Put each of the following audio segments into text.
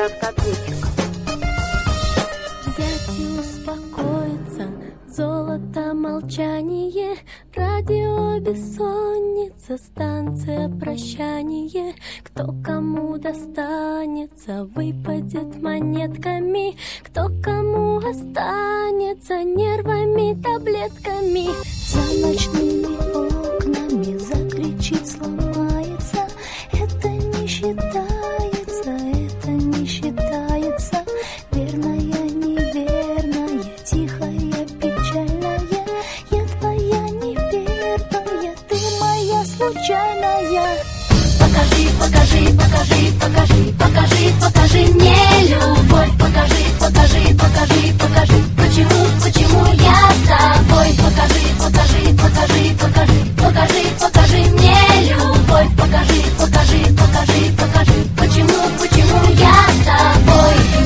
десятка ответчиков. Взять и успокоиться, золото молчание, радио бессонница, станция прощание. Кто кому достанется, выпадет монетками, кто кому останется, нервами, таблетками. За ночными окнами закричит, сломается. Это не считается, это не считается. Верная, неверная, тихая, печальная. Я твоя не первая, ты моя случайная. Покажи, покажи, покажи, покажи, покажи, покажи мне любовь. Покажи, покажи, покажи, покажи, почему я с тобой. Покажи, покажи, покажи, покажи, покажи, покажи мне любовь. Покажи, покажи, покажи, покажи, почему я с тобой.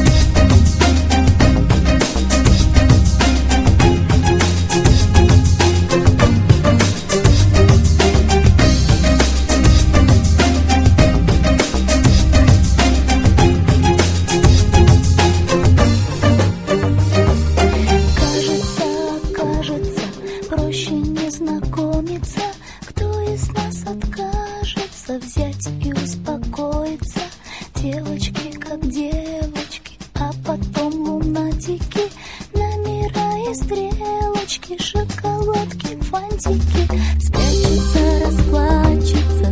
Проще не знакомиться, кто из нас откажется взять и успокоиться. Девочки как девочки, а потом лунатики, номера и стрелочки, шоколадки, фантики. Спрячется, расплачется,